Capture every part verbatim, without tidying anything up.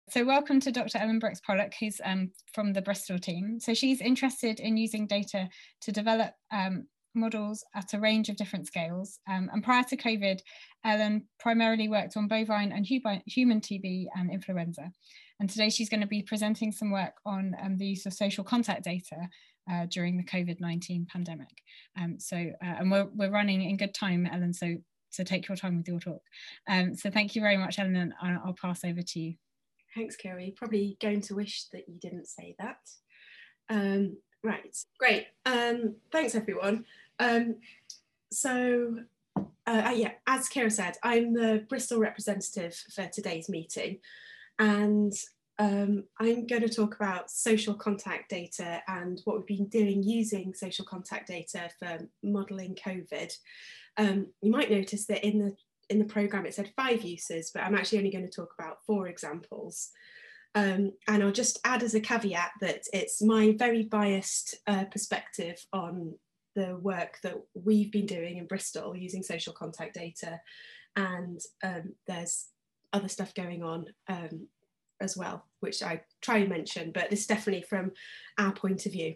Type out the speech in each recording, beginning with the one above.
So welcome to Doctor Ellen Brooks Pollock, who's um, from the Bristol team. So she's interested in using data to develop um, models at a range of different scales. Um, and prior to COVID, Ellen primarily worked on bovine and human T B and influenza. And today she's going to be presenting some work on um, the use of social contact data uh, during the COVID nineteen pandemic. Um, so, uh, and we're, we're running in good time, Ellen, so, so take your time with your talk. Um, so thank you very much, Ellen, and I'll pass over to you. Thanks, Kerry. Probably going to wish that you didn't say that. Um, right, great. Um, thanks, everyone. Um, so, uh, yeah, as Kira said, I'm the Bristol representative for today's meeting, and um, I'm going to talk about social contact data and what we've been doing using social contact data for modelling COVID. Um, you might notice that in the in the programme it said five uses, but I'm actually only going to talk about four examples. Um, and I'll just add as a caveat that it's my very biased uh, perspective on the work that we've been doing in Bristol using social contact data, and um, there's other stuff going on um, as well, which I try and mention, but this is definitely from our point of view.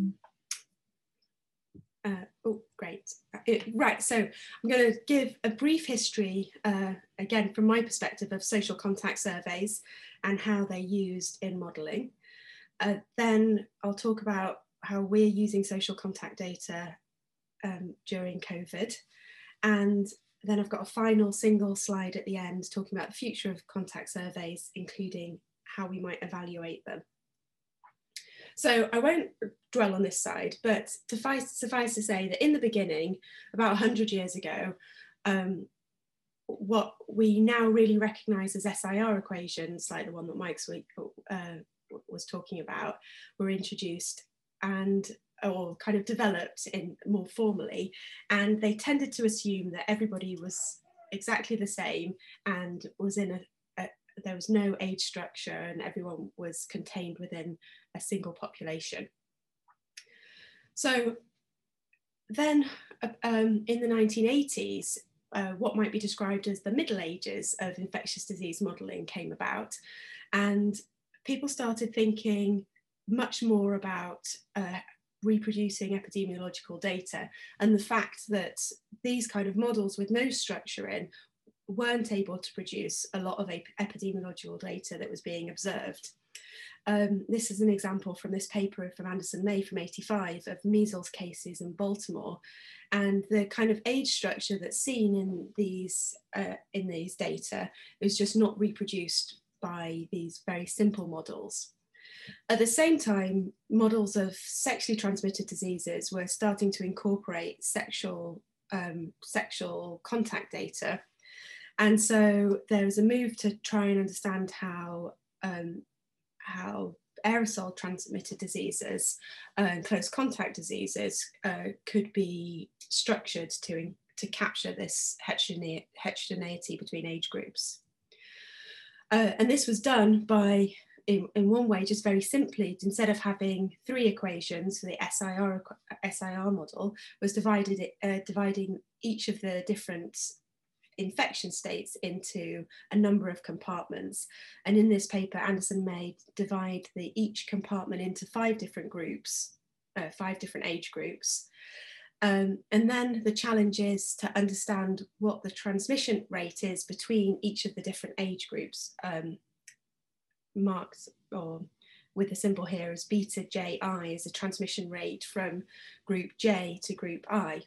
Uh, oh, great. It, right, so I'm going to give a brief history, uh, again, from my perspective of social contact surveys and how they're used in modelling. Uh, then I'll talk about how we're using social contact data um, during COVID. And then I've got a final single slide at the end talking about the future of contact surveys, including how we might evaluate them. So I won't dwell on this side, but suffice, suffice to say that in the beginning, about one hundred years ago, um, what we now really recognise as S I R equations, like the one that Mike's uh, was talking about, were introduced and or kind of developed in more formally, and they tended to assume that everybody was exactly the same and was in a there was no age structure and everyone was contained within a single population. So then um, in the nineteen eighties, uh, what might be described as the Middle Ages of infectious disease modelling came about, and people started thinking much more about uh, reproducing epidemiological data, and the fact that these kind of models with no structure in weren't able to produce a lot of epidemiological data that was being observed. Um, this is an example from this paper from Anderson May from eighty-five of measles cases in Baltimore, and the kind of age structure that's seen in these, uh, in these data is just not reproduced by these very simple models. At the same time, models of sexually transmitted diseases were starting to incorporate sexual, um, sexual contact data. And so there was a move to try and understand how, um, how aerosol transmitted diseases and uh, close contact diseases uh, could be structured to, to capture this heterogene heterogeneity between age groups. Uh, and this was done by, in, in one way, just very simply, instead of having three equations for the S I R, S I R model, was divided, uh, dividing each of the different infection states into a number of compartments. And in this paper, Anderson May divide the, each compartment into five different groups, uh, five different age groups. Um, and then the challenge is to understand what the transmission rate is between each of the different age groups, um, marked or with the symbol here as beta J I is a transmission rate from group J to group I.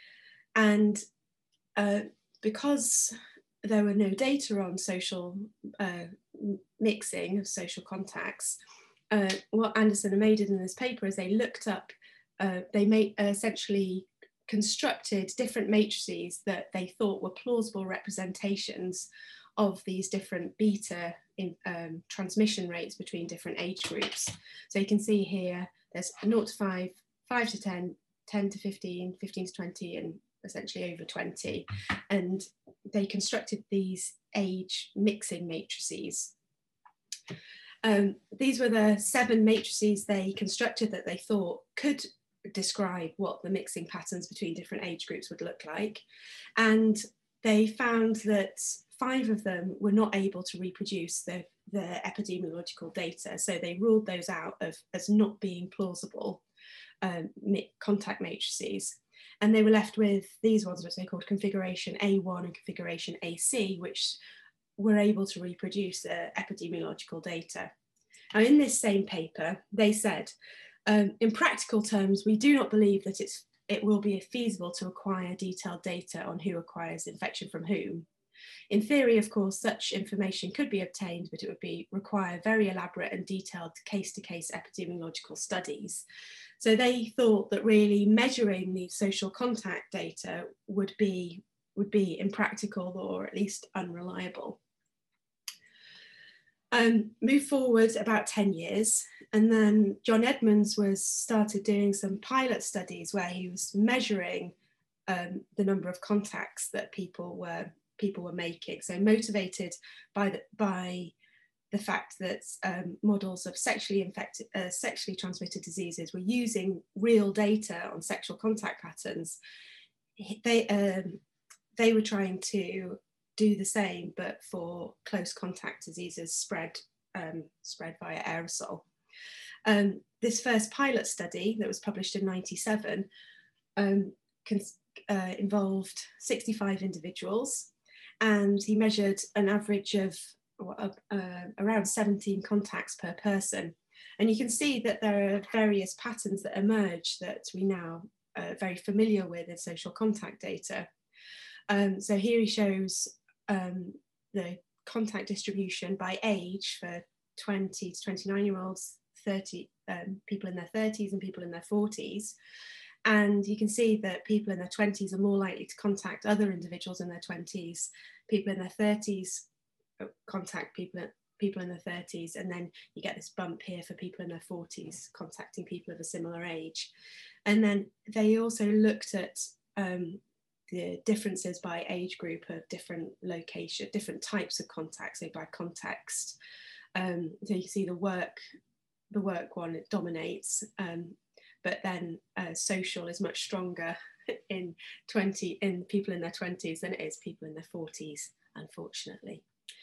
And uh, because there were no data on social uh, mixing of social contacts, uh, what Anderson and May did in this paper is they looked up, uh, they made, uh, essentially constructed different matrices that they thought were plausible representations of these different beta in, um, transmission rates between different age groups. So you can see here, there's zero to five, five to ten, ten to fifteen, fifteen to twenty, and essentially over twenty, and they constructed these age mixing matrices. Um, these were the seven matrices they constructed that they thought could describe what the mixing patterns between different age groups would look like, and they found that five of them were not able to reproduce the, the epidemiological data. So they ruled those out of, as not being plausible um, contact matrices. And they were left with these ones, which they called configuration A one and configuration A C, which were able to reproduce uh, epidemiological data. Now, in this same paper, they said, um, in practical terms, we do not believe that it's, it will be feasible to acquire detailed data on who acquires infection from whom. In theory, of course, such information could be obtained, but it would be require very elaborate and detailed case-to-case epidemiological studies. So they thought that really measuring the social contact data would be, would be impractical or at least unreliable. Um, move forward about ten years, and then John Edmonds was started doing some pilot studies where he was measuring um, the number of contacts that people were people were making. So motivated by the, by the fact that um, models of sexually infected, uh, sexually transmitted diseases were using real data on sexual contact patterns, they um, they were trying to do the same, but for close contact diseases spread, um, spread via aerosol. Um, this first pilot study that was published in ninety-seven um, uh, involved sixty-five individuals, and he measured an average of uh, uh, around seventeen contacts per person. And you can see that there are various patterns that emerge that we now are very familiar with in social contact data. Um, so here he shows um, the contact distribution by age for twenty to twenty-nine year olds, thirty um, people in their thirties and people in their forties. And you can see that people in their twenties are more likely to contact other individuals in their twenties. People in their thirties contact people, people in their thirties, and then you get this bump here for people in their forties contacting people of a similar age. And then they also looked at um, the differences by age group of different location, different types of contacts, so by context. Um, so you can see the work, the work one, it dominates, um, but then uh, social is much stronger in twenty in people in their twenties than it is people in their forties, unfortunately.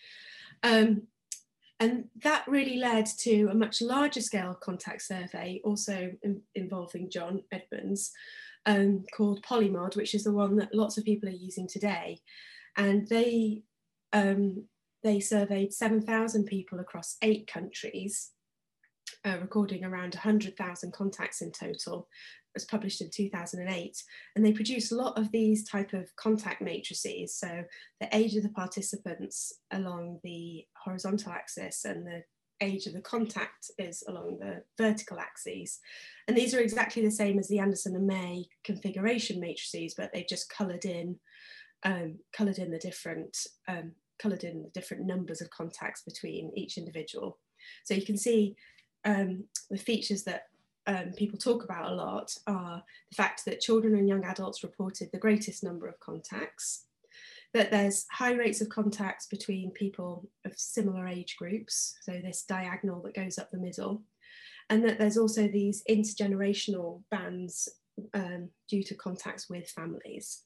Um, and that really led to a much larger scale contact survey, also in, involving John Edmonds, um, called Polymod, which is the one that lots of people are using today. And they, um, they surveyed seven thousand people across eight countries, uh, recording around one hundred thousand contacts in total. It was published in two thousand eight, and they produced a lot of these type of contact matrices. So the age of the participants along the horizontal axis and the age of the contact is along the vertical axes. And these are exactly the same as the Anderson and May configuration matrices, but they've just coloured in, um, coloured in the different, um, coloured in the different numbers of contacts between each individual. So you can see um, the features that um, people talk about a lot are the fact that children and young adults reported the greatest number of contacts, that there's high rates of contacts between people of similar age groups, so this diagonal that goes up the middle, and that there's also these intergenerational bands um, due to contacts with families.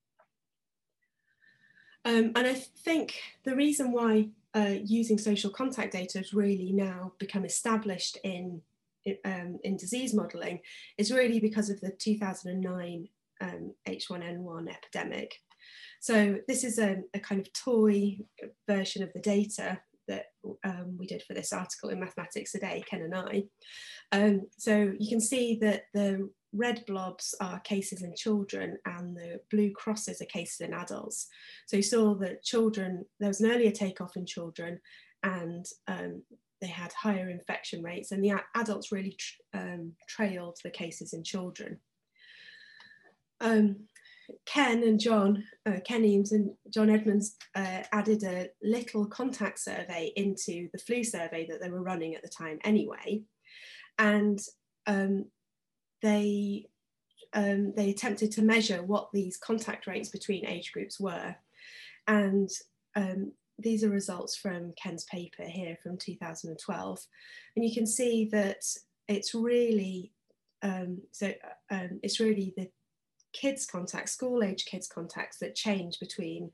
Um, and I think the reason why uh, using social contact data has really now become established in, um, in disease modelling is really because of the two thousand nine um, H one N one epidemic. So this is a, a kind of toy version of the data that um, we did for this article in Mathematics Today, Ken and I. Um, so you can see that the red blobs are cases in children and the blue crosses are cases in adults. So you saw that children, there was an earlier takeoff in children, and um, they had higher infection rates, and the adults really tr um, trailed the cases in children. Um, Ken and John, uh, Ken Eames and John Edmonds uh, added a little contact survey into the flu survey that they were running at the time anyway. And um, they, um, they attempted to measure what these contact rates between age groups were. And um, these are results from Ken's paper here from two thousand twelve. And you can see that it's really, um, so um, it's really the kids contacts, school age kids contacts that change between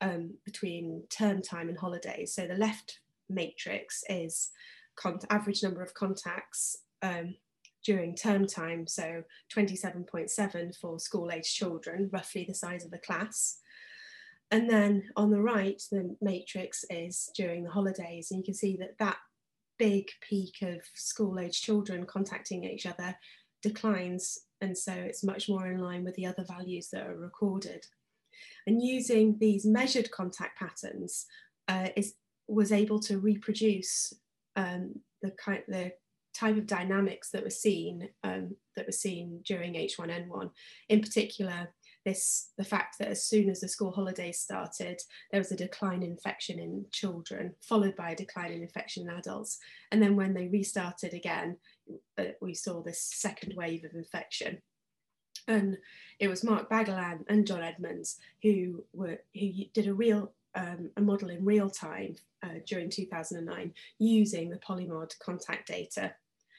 um, between term time and holidays. So the left matrix is average number of contacts um, during term time, so twenty-seven point seven for school-aged children, roughly the size of a class. And then on the right, the matrix is during the holidays, and you can see that that big peak of school-aged children contacting each other declines, and so it's much more in line with the other values that are recorded. And using these measured contact patterns uh, is, was able to reproduce um, the, kind, the type of dynamics that were seen um, that were seen during H one N one. In particular, this the fact that as soon as the school holidays started, there was a decline in infection in children, followed by a decline in infection in adults. And then when they restarted again, uh, we saw this second wave of infection. And it was Mark Bagelin and John Edmonds who were who did a real um, a model in real time uh, during two thousand nine using the Polymod contact data.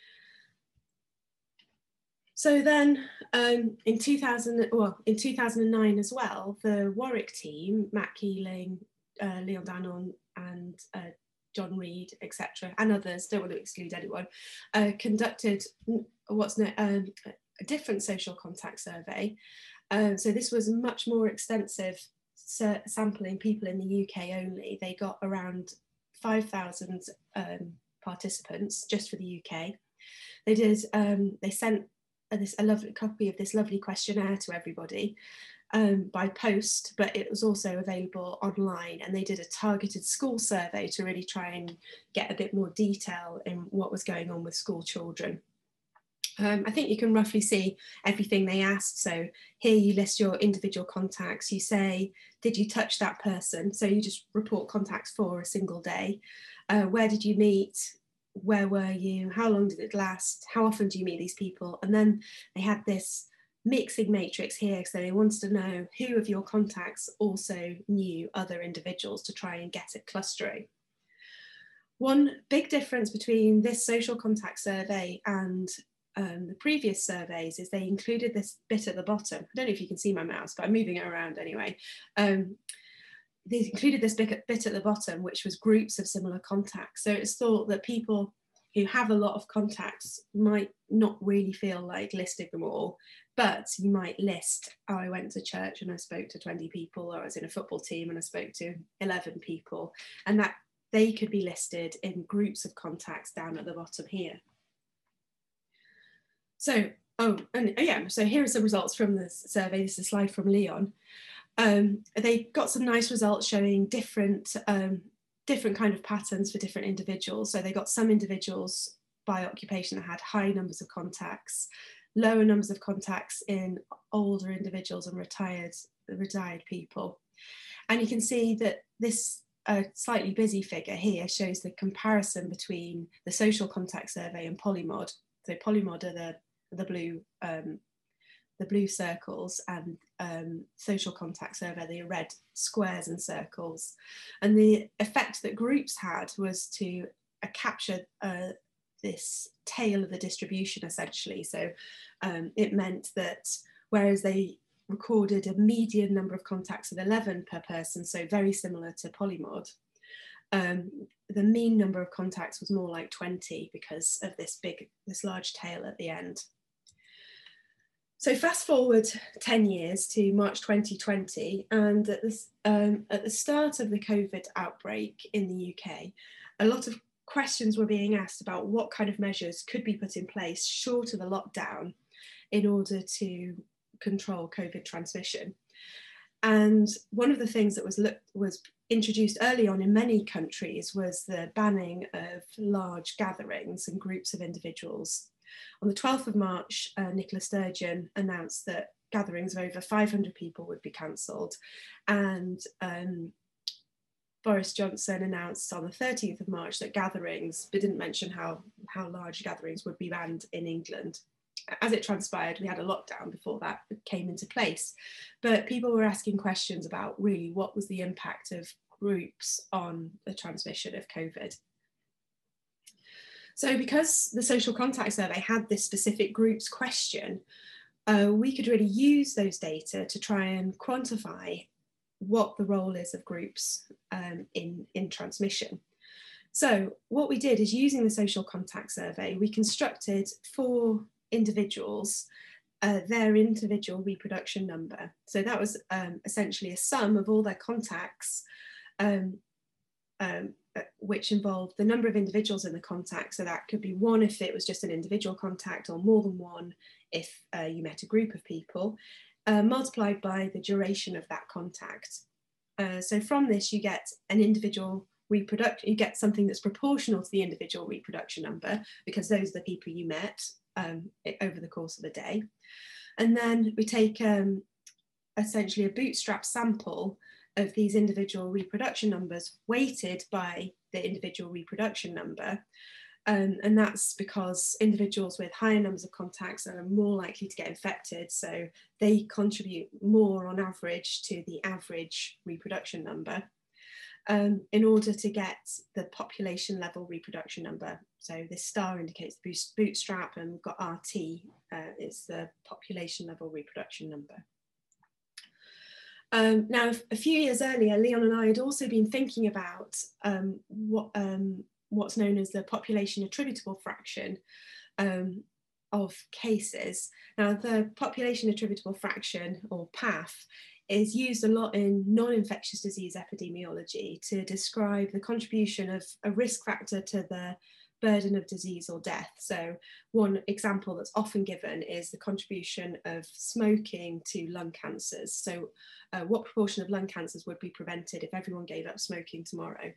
So then um, in two thousand, well, in two thousand nine as well, the Warwick team, Matt Keeling, uh, Leon Danon and uh, John Reed, et cetera, and others, don't want to exclude anyone, uh, conducted what's known, um, a different social contact survey. Um, so this was much more extensive, sampling people in the U K only. They got around five thousand um, participants just for the U K. They did, um, they sent a, this, a lovely copy of this lovely questionnaire to everybody um, by post, but it was also available online, and they did a targeted school survey to really try and get a bit more detail in what was going on with school children. Um, I think you can roughly see everything they asked. So here you list your individual contacts. You say, did you touch that person? So you just report contacts for a single day. Uh, where did you meet? Where were you? How long did it last? How often do you meet these people? And then they had this mixing matrix here. So they wanted to know who of your contacts also knew other individuals to try and get it clustering. One big difference between this social contact survey and Um, the previous surveys is they included this bit at the bottom. I don't know if you can see my mouse, but I'm moving it around anyway. Um, they included this bit, bit at the bottom, which was groups of similar contacts. So it's thought that people who have a lot of contacts might not really feel like listing them all, but you might list, oh, I went to church and I spoke to twenty people, or I was in a football team and I spoke to eleven people, and that they could be listed in groups of contacts down at the bottom here. So, oh, and yeah, so here are some results from this survey. This is a slide from Leon. Um, they got some nice results showing different, um, different kind of patterns for different individuals. So they got some individuals by occupation that had high numbers of contacts, lower numbers of contacts in older individuals and retired, retired people. And you can see that this uh, slightly busy figure here shows the comparison between the social contact survey and Polymod. So Polymod are the the blue um, the blue circles, and um, social contact survey, the red squares and circles. And the effect that groups had was to uh, capture uh, this tail of the distribution essentially. So um, it meant that whereas they recorded a median number of contacts of eleven per person, so very similar to Polymod, um, the mean number of contacts was more like twenty because of this big, this large tail at the end. So fast forward ten years to March twenty twenty, and at, this, um, at the start of the COVID outbreak in the U K, a lot of questions were being asked about what kind of measures could be put in place short of the lockdown in order to control COVID transmission. And one of the things that was, looked, was introduced early on in many countries was the banning of large gatherings and groups of individuals. On the twelfth of March, uh, Nicola Sturgeon announced that gatherings of over five hundred people would be cancelled, and um, Boris Johnson announced on the thirteenth of March that gatherings, but didn't mention how, how large gatherings would be banned in England. As it transpired, we had a lockdown before that came into place, but people were asking questions about really what was the impact of groups on the transmission of COVID. So because the social contact survey had this specific groups question, uh, we could really use those data to try and quantify what the role is of groups um, in, in transmission. So what we did is, using the social contact survey, we constructed for individuals uh, their individual reproduction number. So that was um, essentially a sum of all their contacts, um, um, which involved the number of individuals in the contact. So that could be one if it was just an individual contact, or more than one if uh, you met a group of people, uh, multiplied by the duration of that contact. Uh, so from this, you get an individual reproduction, you get something that's proportional to the individual reproduction number, because those are the people you met um, over the course of a day. And then we take um, essentially a bootstrap sample of these individual reproduction numbers, weighted by the individual reproduction number. Um, and that's because individuals with higher numbers of contacts are more likely to get infected, so they contribute more on average to the average reproduction number, um, in order to get the population level reproduction number. So this star indicates the bootstrap, and we've got R T, uh, it's the population level reproduction number. Um, now, a few years earlier, Leon and I had also been thinking about um, what, um, what's known as the population attributable fraction um, of cases. Now, the population attributable fraction, or P A F, is used a lot in non-infectious disease epidemiology to describe the contribution of a risk factor to the burden of disease or death. So one example that's often given is the contribution of smoking to lung cancers. So uh, what proportion of lung cancers would be prevented if everyone gave up smoking tomorrow?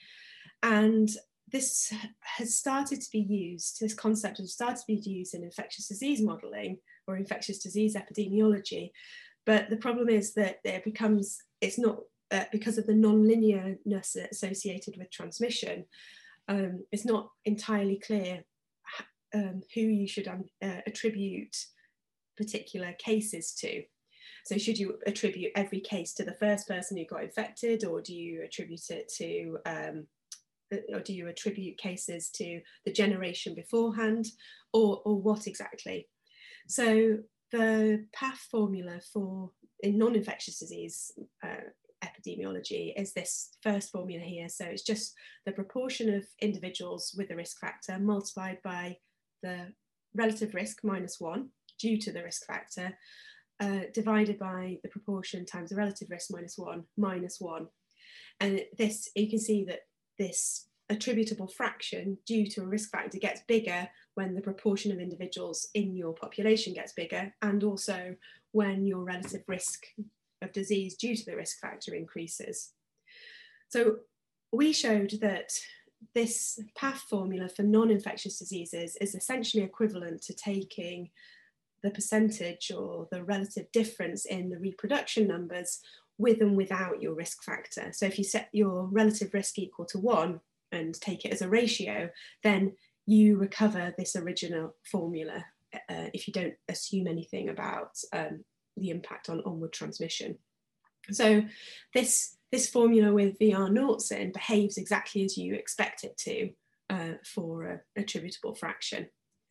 And this has started to be used, this concept has started to be used in infectious disease modelling or infectious disease epidemiology. But the problem is that it becomes, it's not, uh, because of the non-linearness associated with transmission, um, it's not entirely clear um, who you should um, uh, attribute particular cases to. So should you attribute every case to the first person who got infected, or do you attribute it to, um, or do you attribute cases to the generation beforehand, or, or what exactly? So the P A F formula for in non-infectious disease uh, epidemiology is this first formula here. So it's just the proportion of individuals with a risk factor multiplied by the relative risk minus one due to the risk factor, uh, divided by the proportion times the relative risk minus one minus one. And this, you can see that this attributable fraction due to a risk factor gets bigger when the proportion of individuals in your population gets bigger, and also when your relative risk of disease due to the risk factor increases. So we showed that this P A F formula for non-infectious diseases is essentially equivalent to taking the percentage or the relative difference in the reproduction numbers with and without your risk factor. So if you set your relative risk equal to one and take it as a ratio, then you recover this original formula uh, if you don't assume anything about um, the impact on onward transmission. So this, this formula with V R noughts in behaves exactly as you expect it to uh, for an attributable fraction.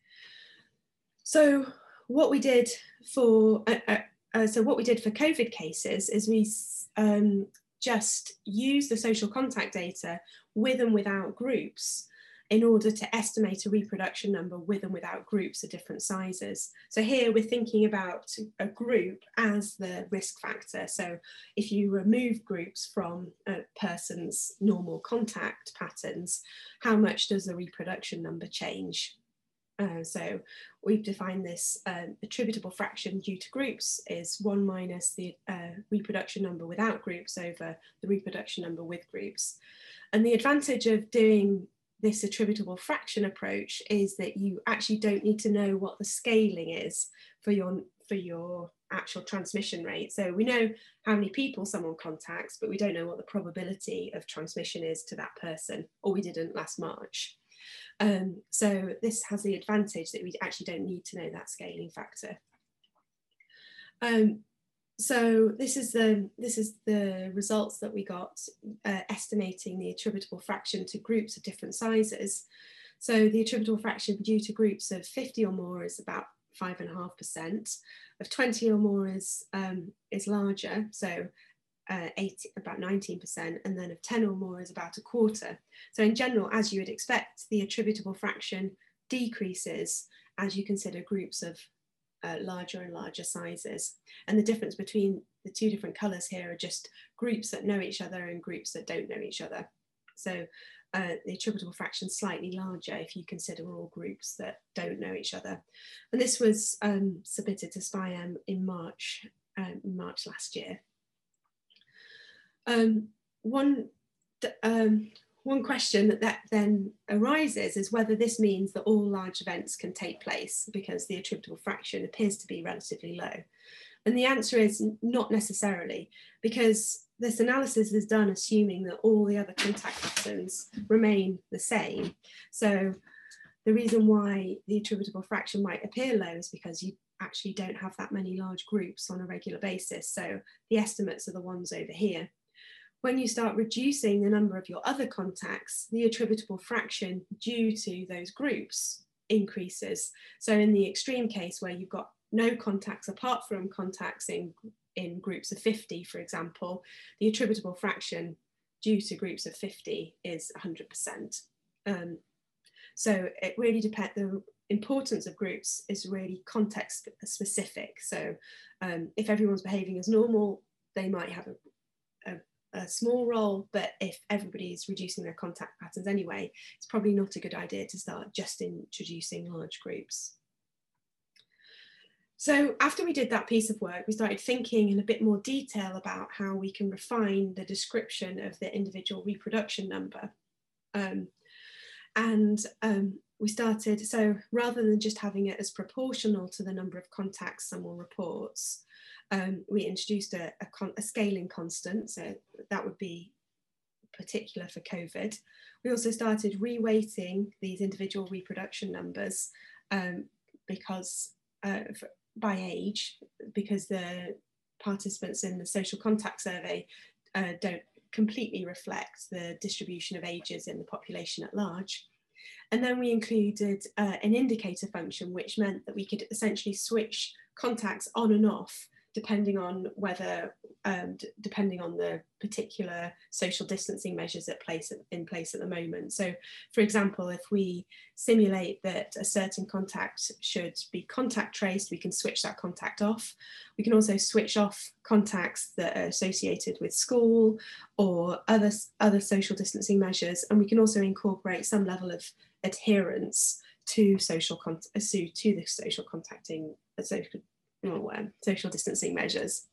So what we did for uh, uh, uh, so what we did for COVID cases is we um, just used the social contact data with and without groups in order to estimate a reproduction number with and without groups of different sizes. So here we're thinking about a group as the risk factor. So if you remove groups from a person's normal contact patterns, how much does the reproduction number change? Uh, so we've defined this um, attributable fraction due to groups is one minus the uh, reproduction number without groups over the reproduction number with groups. And the advantage of doing this attributable fraction approach is that you actually don't need to know what the scaling is for your, for your actual transmission rate. So we know how many people someone contacts, but we don't know what the probability of transmission is to that person, or we didn't last March. Um, so this has the advantage that we actually don't need to know that scaling factor. Um, so this is the this is the results that we got uh, estimating the attributable fraction to groups of different sizes. So the attributable fraction due to groups of fifty or more is about five and a half percent. Of twenty or more is um, is larger. So uh, eight, about nineteen percent, and then of ten or more is about a quarter. So in general, as you would expect, the attributable fraction decreases as you consider groups of uh, larger and larger sizes. And the difference between the two different colours here are just groups that know each other and groups that don't know each other. So uh, the attributable fraction is slightly larger if you consider all groups that don't know each other. And this was um, submitted to SPI-M in March, um, March last year. Um, one, um, one question that, that then arises is whether this means that all large events can take place, because the attributable fraction appears to be relatively low. And the answer is not necessarily, because this analysis is done assuming that all the other contact patterns remain the same. So the reason why the attributable fraction might appear low is because you actually don't have that many large groups on a regular basis. So the estimates are the ones over here. When you start reducing the number of your other contacts, the attributable fraction due to those groups increases. So in the extreme case where you've got no contacts apart from contacts in, in groups of fifty, for example, the attributable fraction due to groups of fifty is one hundred percent. Um, so it really depends, the importance of groups is really context specific. So um, if everyone's behaving as normal, they might have a, a a small role, but if everybody's reducing their contact patterns anyway, it's probably not a good idea to start just introducing large groups. So after we did that piece of work, we started thinking in a bit more detail about how we can refine the description of the individual reproduction number. Um, and um, we started, so rather than just having it as proportional to the number of contacts someone reports, Um, we introduced a, a, con a scaling constant, so that would be particular for COVID. We also started reweighting these individual reproduction numbers um, because uh, for, by age, because the participants in the social contact survey uh, don't completely reflect the distribution of ages in the population at large. And then we included uh, an indicator function, which meant that we could essentially switch contacts on and off depending on whether, um, depending on the particular social distancing measures at place, in place at the moment. So for example, if we simulate that a certain contact should be contact traced, we can switch that contact off. We can also switch off contacts that are associated with school or other, other social distancing measures. And we can also incorporate some level of adherence to social, to the social contacting, social Or, um, social distancing measures.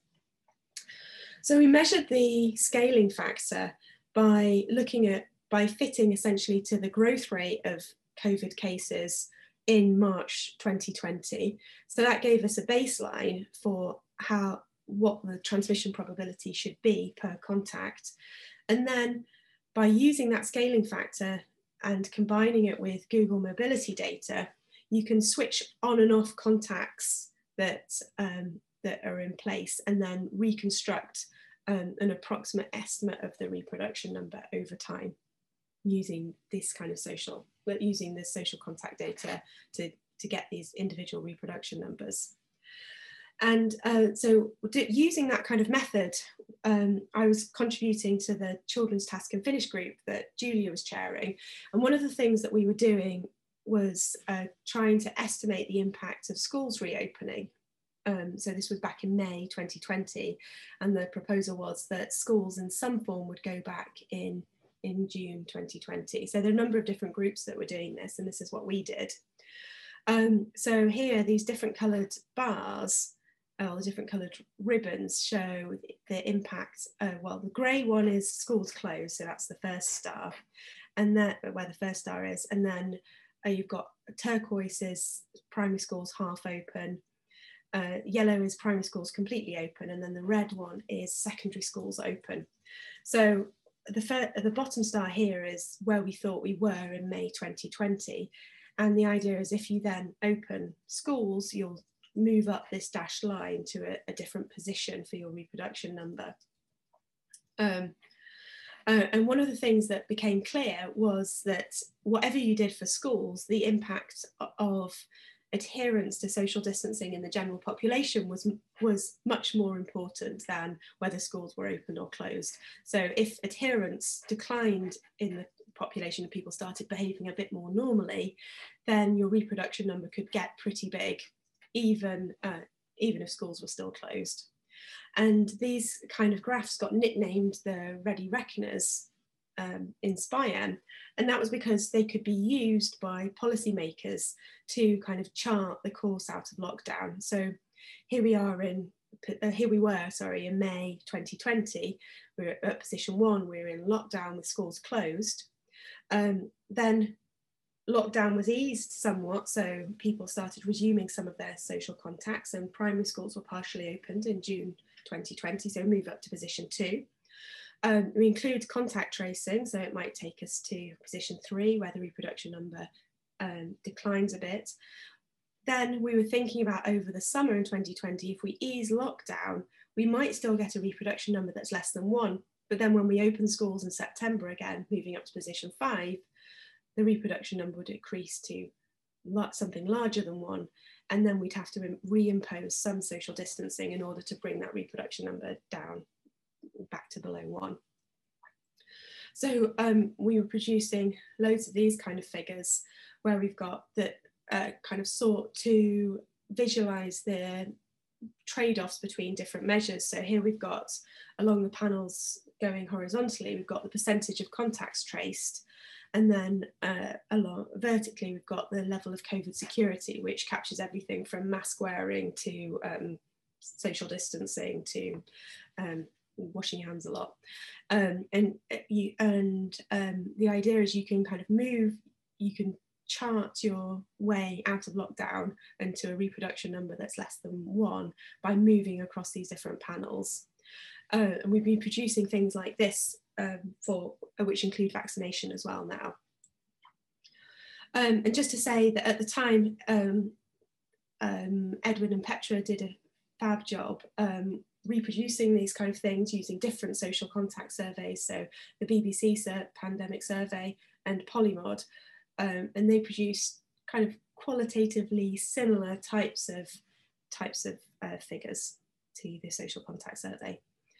So we measured the scaling factor by looking at, by fitting essentially to the growth rate of COVID cases in March twenty twenty. So that gave us a baseline for how, what the transmission probability should be per contact. And then by using that scaling factor and combining it with Google mobility data, you can switch on and off contacts that, um, that are in place and then reconstruct um, an approximate estimate of the reproduction number over time using this kind of social, using this social contact data to, to get these individual reproduction numbers. And uh, so using that kind of method, um, I was contributing to the Children's Task and Finish group that Julia was chairing. And one of the things that we were doing was uh, trying to estimate the impact of schools reopening. Um, so this was back in May twenty twenty, and the proposal was that schools in some form would go back in, in June twenty twenty. So there are a number of different groups that were doing this, and this is what we did. Um, so here, these different coloured bars, or the different coloured ribbons show the impact. Uh, well, the grey one is schools closed, so that's the first star, and that where the first star is, and then Uh, you've got turquoise is primary schools half open, uh, yellow is primary schools completely open, and then the red one is secondary schools open. So the, the bottom star here is where we thought we were in May twenty twenty. And the idea is if you then open schools, you'll move up this dashed line to a, a different position for your reproduction number. Um, Uh, and one of the things that became clear was that whatever you did for schools, the impact of adherence to social distancing in the general population was, was much more important than whether schools were open or closed. So if adherence declined in the population and people started behaving a bit more normally, then your reproduction number could get pretty big, even, uh, even if schools were still closed. And these kind of graphs got nicknamed the Ready Reckoners um, in SPIAN, and that was because they could be used by policymakers to kind of chart the course out of lockdown. So here we are in, uh, here we were, sorry, in May twenty twenty, we we're at position one, we we're in lockdown with schools closed. Um, then lockdown was eased somewhat, so people started resuming some of their social contacts, and primary schools were partially opened in June twenty twenty, so move up to position two. Um, we include contact tracing, so it might take us to position three, where the reproduction number um, declines a bit. Then we were thinking about over the summer in twenty twenty, if we ease lockdown, we might still get a reproduction number that's less than one. But then when we open schools in September again, moving up to position five, the reproduction number would decrease to something larger than one. And then we'd have to reimpose some social distancing in order to bring that reproduction number down back to below one. So um, we were producing loads of these kind of figures where we've got that uh, kind of sought to visualize the trade-offs between different measures. So here we've got, along the panels going horizontally, we've got the percentage of contacts traced, and then uh, along vertically we've got the level of COVID security, which captures everything from mask wearing to um, social distancing to um, washing your hands a lot. Um, and you, and um, the idea is you can kind of move, you can chart your way out of lockdown into a reproduction number that's less than one by moving across these different panels. Uh, and we've been producing things like this um, for which include vaccination as well now. Um, and just to say that at the time, um, um, Edwin and Petra did a fab job um, reproducing these kind of things using different social contact surveys. So the B B C pandemic survey and Polymod, um, and they produced kind of qualitatively similar types of types of uh, figures to the social contact survey.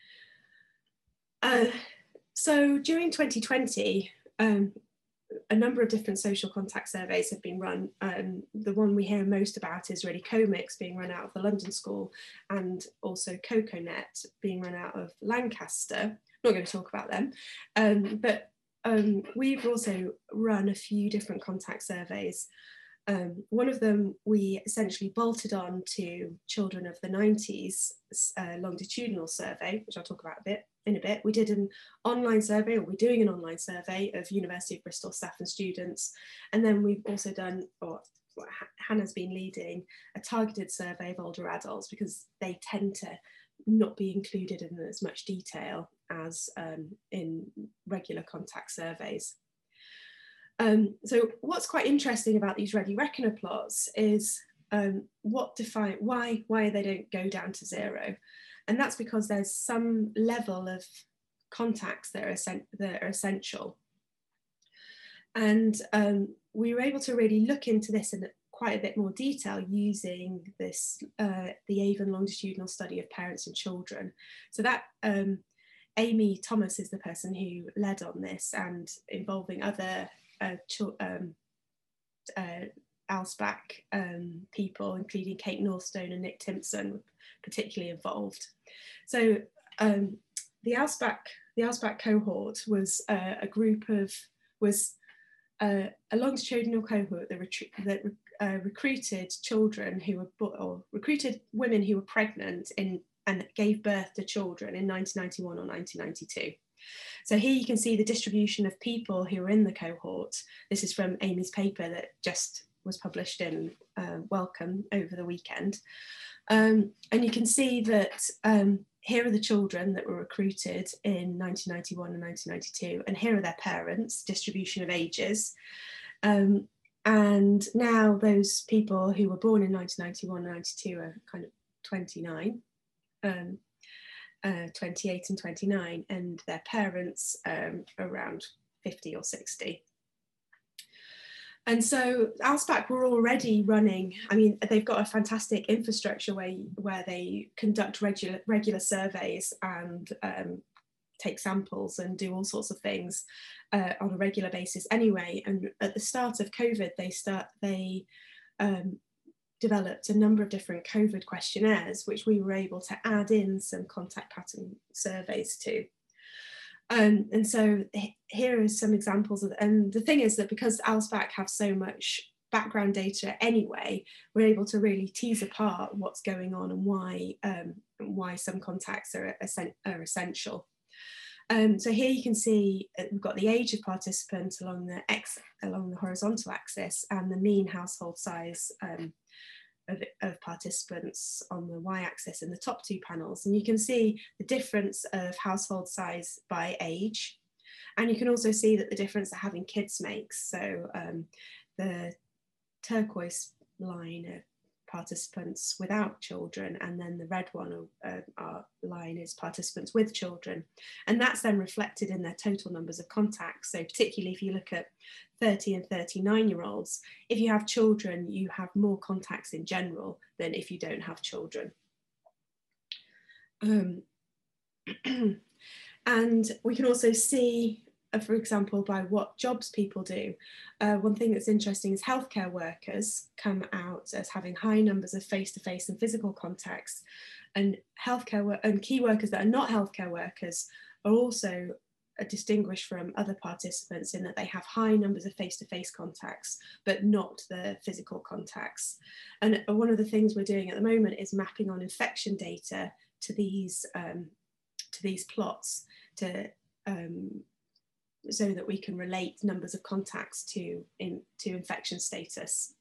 Uh, so during twenty twenty, um, a number of different social contact surveys have been run. Um, the one we hear most about is really COMIX being run out of the London School, and also CocoNet being run out of Lancaster. I'm not going to talk about them, um, but um, we've also run a few different contact surveys. Um, one of them we essentially bolted on to Children of the nineties uh, longitudinal survey, which I'll talk about a bit in a bit. We did an online survey, or we're doing an online survey of University of Bristol staff and students. And then we've also done, or Hannah's been leading, a targeted survey of older adults, because they tend to not be included in as much detail as um, in regular contact surveys. Um, so what's quite interesting about these Ready Reckoner plots is um, what define, why, why they don't go down to zero. And that's because there's some level of contacts that are, that are essential. And um, we were able to really look into this in quite a bit more detail using this, uh, the Avon longitudinal study of parents and children. So that um, Amy Thomas is the person who led on this, and involving other uh, um, uh, ALSPAC um, people, including Kate Northstone and Nick Timpson, were particularly involved. So um, the ALSPAC, the ALSPAC cohort was uh, a group of, was uh, a longitudinal cohort that, that uh, recruited children who were, or recruited women who were pregnant in, and gave birth to children in nineteen ninety-one or nineteen ninety-two. So here you can see the distribution of people who were in the cohort. This is from Amy's paper that just was published in uh, Wellcome over the weekend. Um, and you can see that um, here are the children that were recruited in nineteen ninety-one and nineteen ninety-two, and here are their parents, distribution of ages. Um, and now those people who were born in nineteen ninety-one and ninety-two are kind of twenty-nine, um, uh, twenty-eight and twenty-nine, and their parents um, around fifty or sixty. And so ALSPAC were already running, I mean, they've got a fantastic infrastructure where, where they conduct regular, regular surveys and um, take samples and do all sorts of things uh, on a regular basis anyway. And at the start of COVID, they start they um, developed a number of different COVID questionnaires, which we were able to add in some contact pattern surveys to. Um, and so here are some examples of, and the thing is that because ALSPAC have so much background data anyway, we're able to really tease apart what's going on and why, um, why some contacts are, are essential. Um, so here you can see we've got the age of participants along the X, along the horizontal axis, and the mean household size um, Of, of participants on the y-axis in the top two panels, and you can see the difference of household size by age, and you can also see that the difference that having kids makes. So um, the turquoise line of participants without children, and then the red one uh, our line is participants with children, and that's then reflected in their total numbers of contacts. So particularly if you look at thirty and thirty-nine year olds, if you have children, you have more contacts in general than if you don't have children. Um, and we can also see, uh, for example, by what jobs people do. Uh, one thing that's interesting is healthcare workers come out as having high numbers of face-to-face and physical contacts, and healthcare and key workers that are not healthcare workers are also distinguished from other participants in that they have high numbers of face-to-face contacts, but not the physical contacts. And one of the things we're doing at the moment is mapping on infection data to these um, to these plots to um, so that we can relate numbers of contacts to in to infection status.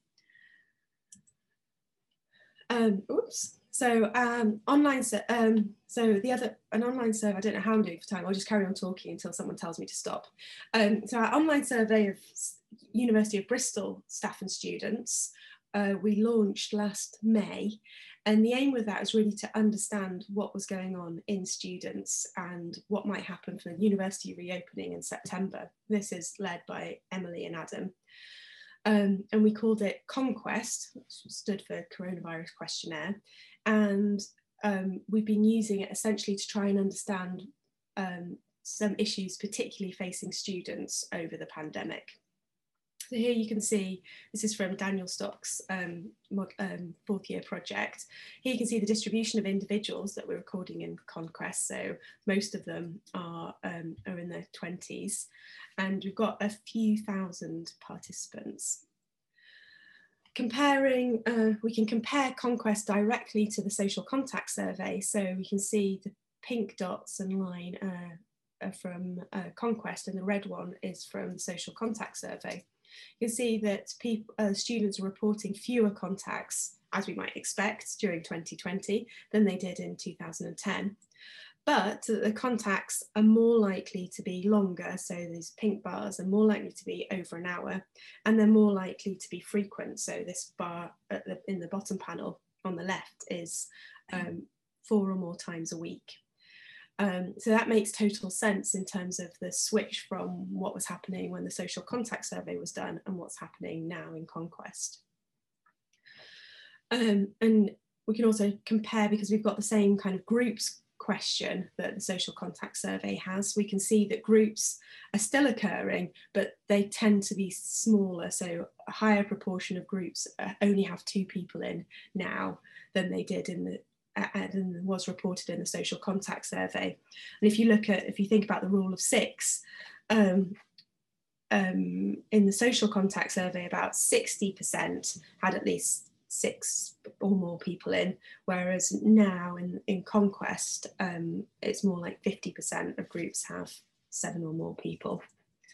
Um, oops. So um, online, um, so the other, an online survey, I don't know how I'm doing for time, I'll just carry on talking until someone tells me to stop. Um, so our online survey of University of Bristol staff and students, uh, we launched last May, and the aim with that is really to understand what was going on in students and what might happen for the university reopening in September. This is led by Emily and Adam. Um, and we called it Conquest, which stood for Coronavirus Questionnaire. And um, we've been using it essentially to try and understand um, some issues particularly facing students over the pandemic. So here you can see, this is from Daniel Stock's um, um, fourth year project. Here you can see the distribution of individuals that we're recording in Conquest. So most of them are, um, are in their twenties, and we've got a few thousand participants. Comparing, uh, we can compare Conquest directly to the social contact survey. So we can see the pink dots and line uh, are from uh, Conquest, and the red one is from the social contact survey. You can see that people, uh, students are reporting fewer contacts, as we might expect, during twenty twenty than they did in two thousand ten. But the contacts are more likely to be longer, so these pink bars are more likely to be over an hour, and they're more likely to be frequent. So this bar at the, in the bottom panel on the left is um, four or more times a week. Um, so that makes total sense in terms of the switch from what was happening when the social contact survey was done and what's happening now in Conquest. Um, and we can also compare, because we've got the same kind of groups question that the social contact survey has. We can see that groups are still occurring, but they tend to be smaller. So a higher proportion of groups only have two people in now than they did in the and was reported in the social contact survey. And if you look at, if you think about the rule of six, um, um, in the social contact survey, about sixty percent had at least six or more people in, whereas now in, in Conquest, um, it's more like fifty percent of groups have seven or more people.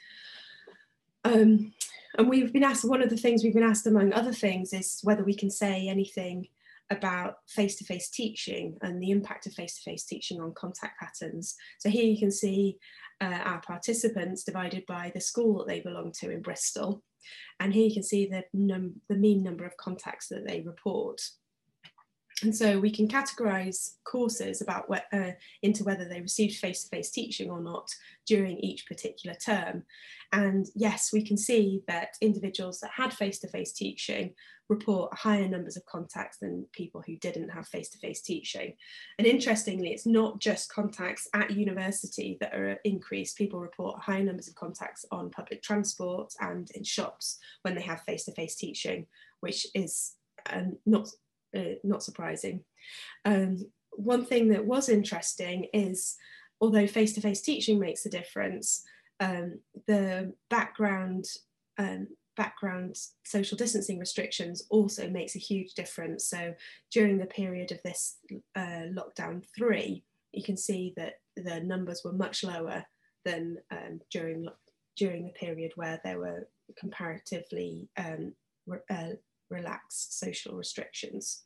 Um, and we've been asked, one of the things we've been asked among other things is whether we can say anything about face-to-face teaching and the impact of face-to-face teaching on contact patterns. So here you can see uh, our participants divided by the school that they belong to in Bristol. And here you can see the, num the mean number of contacts that they report. And so we can categorise courses about what, uh, into whether they received face-to-face teaching or not during each particular term. And yes, we can see that individuals that had face-to-face teaching report higher numbers of contacts than people who didn't have face-to-face teaching. And interestingly, it's not just contacts at university that are increased. People report higher numbers of contacts on public transport and in shops when they have face-to-face teaching, which is um, not Uh, not surprising. Um, one thing that was interesting is, although face-to-face teaching makes a difference, um, the background um, background social distancing restrictions also makes a huge difference. So during the period of this uh, lockdown three, you can see that the numbers were much lower than um, during during the period where there were comparatively um, re uh, relaxed social restrictions.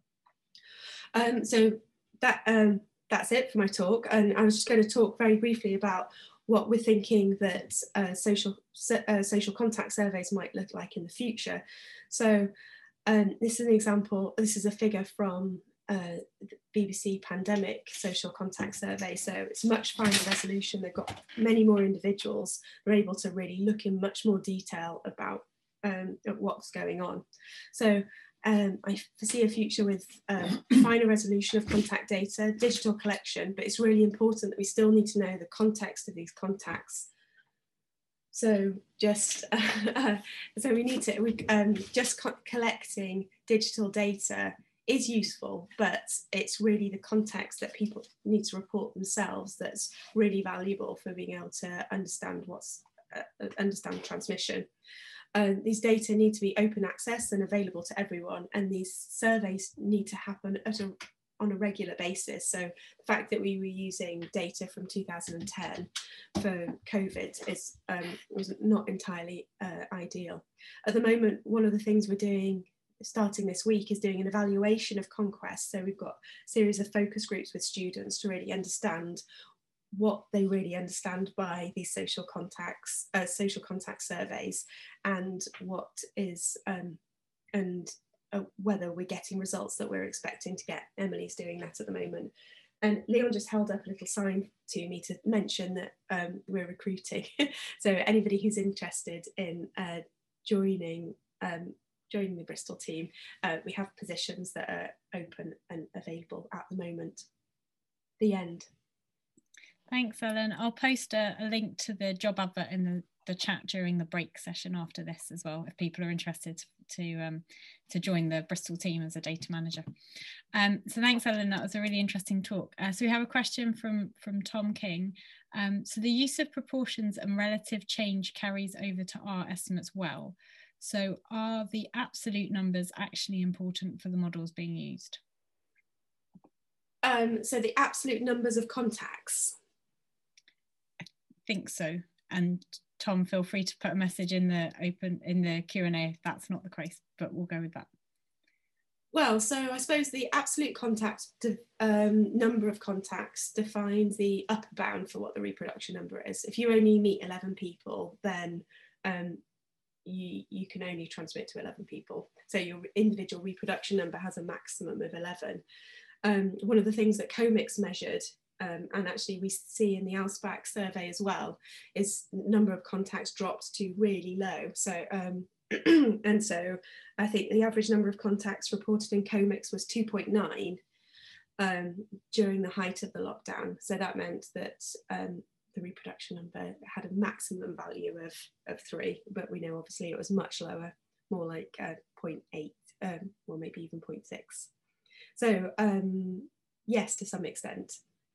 Um, so that um, that's it for my talk, and I was just going to talk very briefly about what we're thinking that uh, social uh, social contact surveys might look like in the future. So um, this is an example. This is a figure from uh, the B B C Pandemic Social Contact Survey. So it's much finer resolution. They've got many more individuals. They're able to really look in much more detail about um, what's going on. So um, I foresee a future with um, finer resolution of contact data, digital collection, but it's really important that we still need to know the context of these contacts. So just uh, so we need to we um, just co collecting digital data is useful, but it's really the context that people need to report themselves that's really valuable for being able to understand what's uh, understand transmission. Uh, these data need to be open access and available to everyone, and these surveys need to happen at a, on a regular basis. So the fact that we were using data from two thousand ten for COVID is um, was not entirely uh, ideal. At the moment, one of the things we're doing starting this week is doing an evaluation of Conquest. So we've got a series of focus groups with students to really understand what they really understand by these social contacts, uh, social contact surveys, and what is, um, and uh, whether we're getting results that we're expecting to get. Emily's doing that at the moment. And Leon just held up a little sign to me to mention that um, we're recruiting. So anybody who's interested in uh, joining, um, joining the Bristol team, uh, we have positions that are open and available at the moment. The end. Thanks, Ellen. I'll post a, a link to the job advert in the, the chat during the break session after this as well, if people are interested to um, to join the Bristol team as a data manager. Um, so thanks, Ellen. That was a really interesting talk. Uh, so we have a question from, from Tom King. Um, so the use of proportions and relative change carries over to our estimates well. So are the absolute numbers actually important for the models being used? Um, so the absolute numbers of contacts? Think so. And Tom, feel free to put a message in the open in the Q and A if that's not the case, but we'll go with that. Well, so I suppose the absolute contact um, number of contacts defines the upper bound for what the reproduction number is. If you only meet eleven people, then um, you, you can only transmit to eleven people. So your individual reproduction number has a maximum of eleven. Um, one of the things that COMIX measured, Um, and actually we see in the ALSPAC survey as well, is number of contacts dropped to really low. So, um, and so I think the average number of contacts reported in COMIX was two point nine um, during the height of the lockdown. So that meant that um, the reproduction number had a maximum value of, of three, but we know obviously it was much lower, more like uh, zero point eight, um, or maybe even zero point six. So um, yes, to some extent.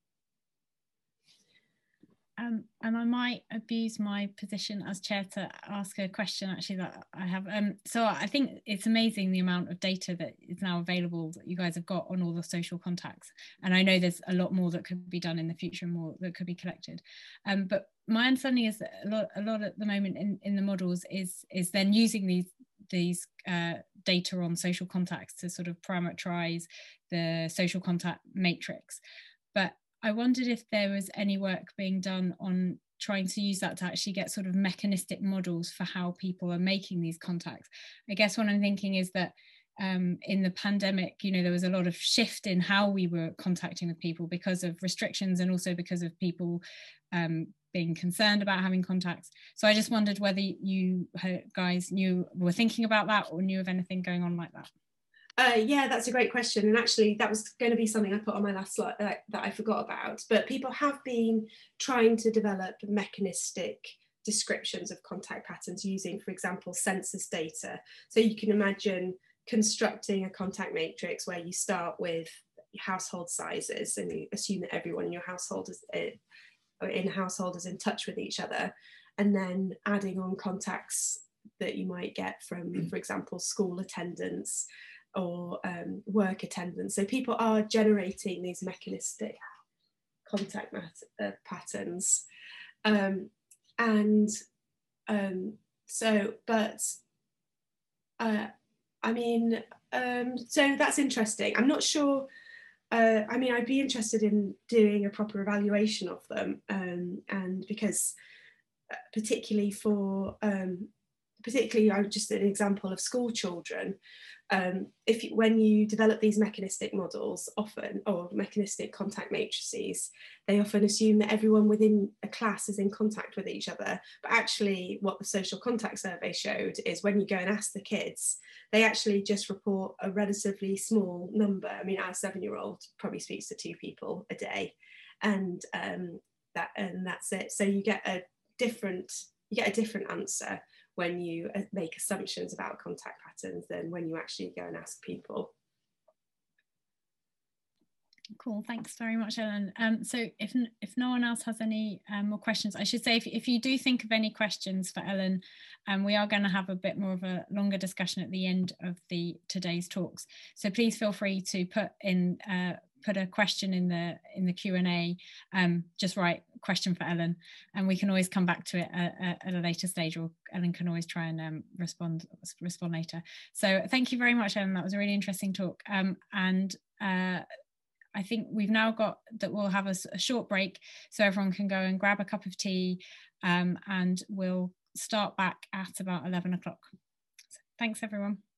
Um, and I might abuse my position as chair to ask a question actually that I have. Um, so I think it's amazing the amount of data that is now available that you guys have got on all the social contacts. And I know there's a lot more that could be done in the future, more that could be collected. Um, but my understanding is that a lot, a lot at the moment in, in the models is, is then using these these uh, data on social contacts to sort of parameterize the social contact matrix. But I wondered if there was any work being done on trying to use that to actually get sort of mechanistic models for how people are making these contacts. I guess what I'm thinking is that um, in the pandemic, you know, there was a lot of shift in how we were contacting with people because of restrictions and also because of people um, being concerned about having contacts. So I just wondered whether you guys knew, were thinking about that, or knew of anything going on like that. Uh, yeah, that's a great question. And actually, that was going to be something I put on my last slide uh, that I forgot about. But people have been trying to develop mechanistic descriptions of contact patterns using, for example, census data. So you can imagine constructing a contact matrix where you start with household sizes and you assume that everyone in your household is uh, in household is in touch with each other, and then adding on contacts that you might get from, for example, school attendance or um, work attendance. So people are generating these mechanistic contact uh, patterns. Um, and um, so, but uh, I mean, um, so that's interesting. I'm not sure, uh, I mean, I'd be interested in doing a proper evaluation of them, um, and because particularly for, um, particularly I'm just an example of school children, um, if you, when you develop these mechanistic models often, or mechanistic contact matrices, they often assume that everyone within a class is in contact with each other. But actually what the social contact survey showed is when you go and ask the kids, they actually just report a relatively small number. I mean, our seven-year-old probably speaks to two people a day, and um, that and that's it. So you get a different, you get a different answer when you make assumptions about contact patterns than when you actually go and ask people. Cool, thanks very much, Ellen. Um, so if, if no one else has any um, more questions, I should say if, if you do think of any questions for Ellen, um, we are going to have a bit more of a longer discussion at the end of the today's talks. So please feel free to put in uh, put a question in the in the Q and A, um, just write question for Ellen, and we can always come back to it at, at a later stage, or Ellen can always try and um, respond respond later. So thank you very much, Ellen. That was a really interesting talk. Um, and uh, I think we've now got that we'll have a, a short break so everyone can go and grab a cup of tea, um, and we'll start back at about eleven o'clock. So thanks, everyone.